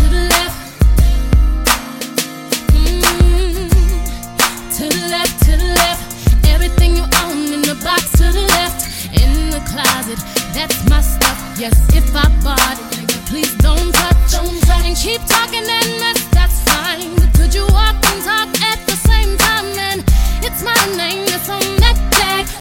the left. To the left, to the left. Everything you own in the box to the left. In the closet, that's my stuff. Yes, if I bought it, please don't touch. And keep talking and